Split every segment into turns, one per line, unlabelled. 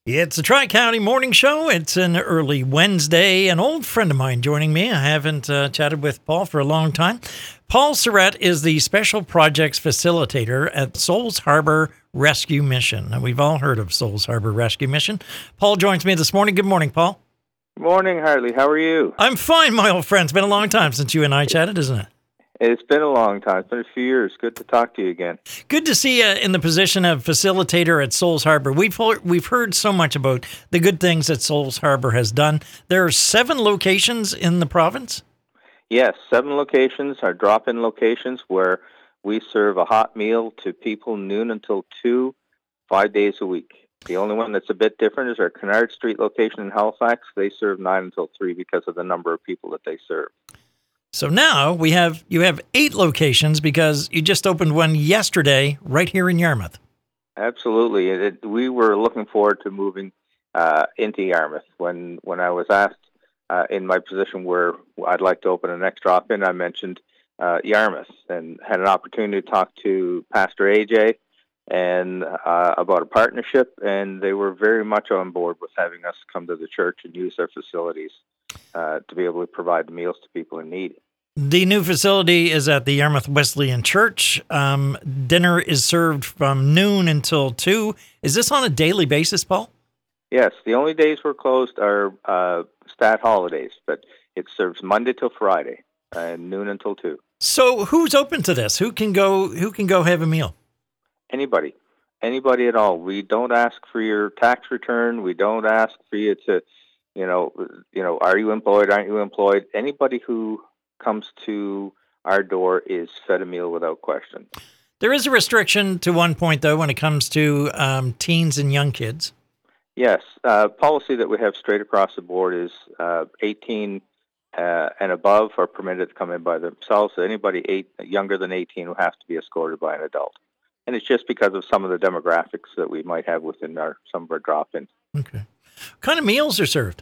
It's a Tri-County Morning Show. It's an early Wednesday. An old friend of mine joining me. I haven't chatted with Paul for a long time. Paul Surratt is the Special Projects Facilitator at Souls Harbor Rescue Mission. And we've all heard of Souls Harbor Rescue Mission. Paul joins me this morning. Good morning, Paul.
Good morning, Hartley. How are you?
I'm fine, my old friend. It's been a long time since you and I chatted, isn't it?
It's been a long time. It's been a few years. Good to talk to you again.
Good to see you in the position of facilitator at Souls Harbor. We've heard so much about the good things that Souls Harbor has done. There are 7 locations in the province?
Yes, 7 locations are drop-in locations where we serve a hot meal to people noon until 2, 5 days a week. The only one that's a bit different is our Kennard Street location in Halifax. They serve 9 until 3 because of the number of people that they serve.
So now you have 8 locations because you just opened one yesterday right here in Yarmouth.
Absolutely. We were looking forward to moving into Yarmouth. When I was asked in my position where I'd like to open a next drop-in, I mentioned Yarmouth and had an opportunity to talk to Pastor AJ and about a partnership, and they were very much on board with having us come to the church and use their facilities to be able to provide the meals to people in need.
The new facility is at the Yarmouth Wesleyan Church. Dinner is served from noon until 2. Is this on a daily basis, Paul?
Yes. The only days we're closed are stat holidays, but it serves Monday till Friday, noon until 2.
So who's open to this? Who can go have a meal?
Anybody at all. We don't ask for your tax return. We don't ask for you to, are you employed? Aren't you employed? Anybody who comes to our door is fed a meal without question.
There is a restriction to one point, though, when it comes to teens and young kids.
Yes. Policy that we have straight across the board is 18 and above are permitted to come in by themselves. So anybody younger than 18 will have to be escorted by an adult. And it's just because of some of the demographics that we might have within some of our drop-ins.
Okay. What kind of meals are served?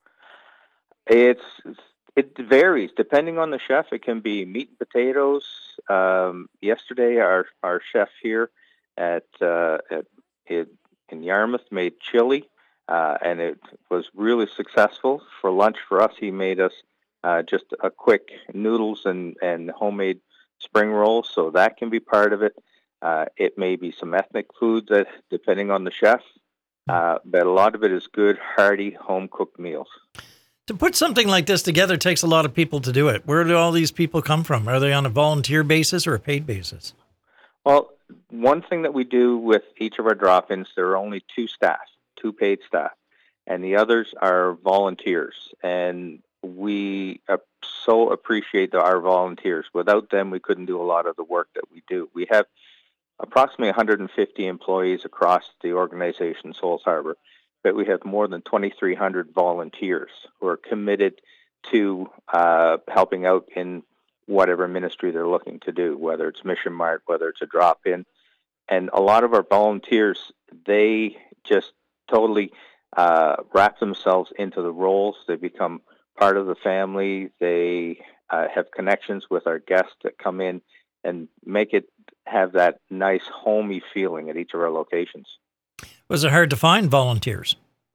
It varies depending on the chef. It can be meat and potatoes. Yesterday, our chef here in Yarmouth made chili, and it was really successful. For lunch for us, he made us just a quick noodles and homemade spring rolls, so that can be part of it. It may be some ethnic food that, depending on the chef, but a lot of it is good, hearty, home-cooked meals.
To put something like this together takes a lot of people to do it. Where do all these people come from? Are they on a volunteer basis or a paid basis?
Well, one thing that we do with each of our drop-ins, there are only 2 paid staff, and the others are volunteers. And we so appreciate our volunteers. Without them, we couldn't do a lot of the work that we do. We have approximately 150 employees across the organization, Souls Harbor, but we have more than 2,300 volunteers who are committed to helping out in whatever ministry they're looking to do, whether it's Mission Mart, whether it's a drop-in. And a lot of our volunteers, they just totally wrap themselves into the roles. They become part of the family. They have connections with our guests that come in and make it have that nice homey feeling at each of our locations.
Was it hard to find volunteers?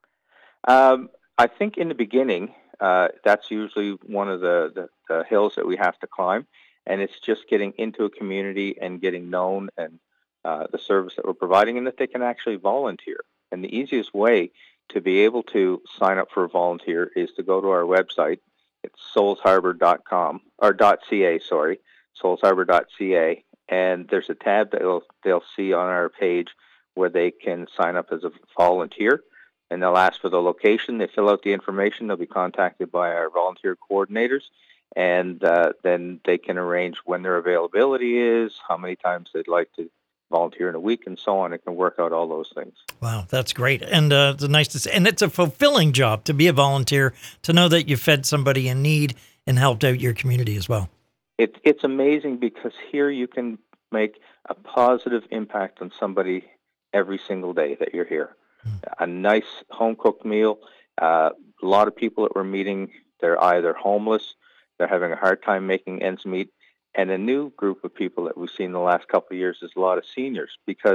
I think in the beginning, that's usually one of the hills that we have to climb, and it's just getting into a community and getting known and the service that we're providing, and that they can actually volunteer. And the easiest way to be able to sign up for a volunteer is to go to our website. It's soulsharbor.com, or .ca, sorry, soulsharbor.ca, and there's a tab that they'll see on our page where they can sign up as a volunteer, and they'll ask for the location. They fill out the information. They'll be contacted by our volunteer coordinators, and then they can arrange when their availability is, how many times they'd like to volunteer in a week, and so on. It can work out all those things.
Wow, that's great. And it's nice to see. And it's a fulfilling job to be a volunteer, to know that you fed somebody in need and helped out your community as well.
It's amazing because here you can make a positive impact on somebody every single day that you're here. A nice home-cooked meal. A lot of people that we're meeting, they're either homeless, they're having a hard time making ends meet, and a new group of people that we've seen in the last couple of years is a lot of seniors, because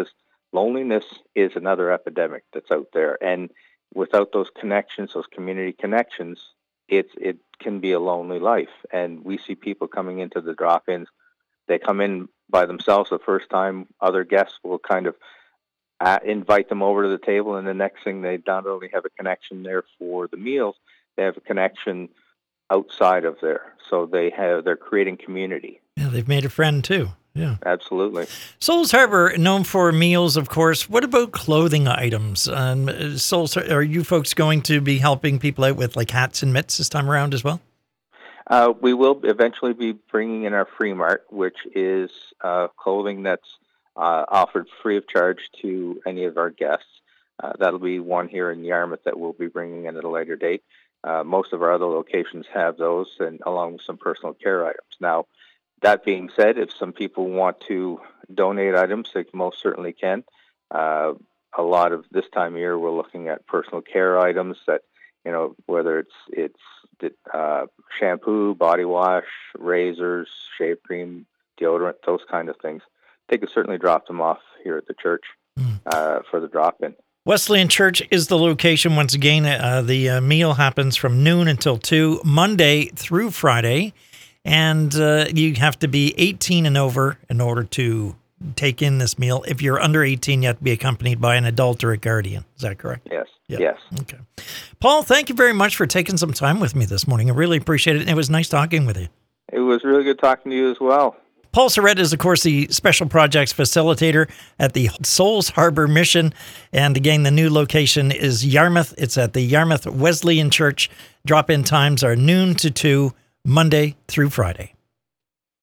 loneliness is another epidemic that's out there. And without those connections, those community connections, it can be a lonely life. And we see people coming into the drop-ins. They come in by themselves the first time. Other guests will kind of invite them over to the table, and the next thing, they not only have a connection there for the meals, they have a connection outside of there. So they're creating community.
Yeah, they've made a friend too. Yeah,
absolutely.
Souls Harbor, known for meals, of course. What about clothing items? Souls, are you folks going to be helping people out with like hats and mitts this time around as well?
We will eventually be bringing in our Free Mart, which is clothing that's offered free of charge to any of our guests. That'll be one here in Yarmouth that we'll be bringing in at a later date. Most of our other locations have those, and along with some personal care items. Now, that being said, if some people want to donate items, they most certainly can. A lot of this time of year, we're looking at personal care items that, whether it's shampoo, body wash, razors, shave cream, deodorant, those kind of things. They could certainly drop them off here at the church for the drop-in.
Wesleyan Church is the location. Once again, the meal happens from noon until 2, Monday through Friday. And you have to be 18 and over in order to take in this meal. If you're under 18, you have to be accompanied by an adult or a guardian. Is that correct?
Yes.
Yeah.
Yes.
Okay. Paul, thank you very much for taking some time with me this morning. I really appreciate it. It was nice talking with you.
It was really good talking to you as well.
Paul Surratt is, of course, the Special Projects Facilitator at the Souls Harbor Mission. And again, the new location is Yarmouth. It's at the Yarmouth Wesleyan Church. Drop-in times are noon to 2, Monday through Friday.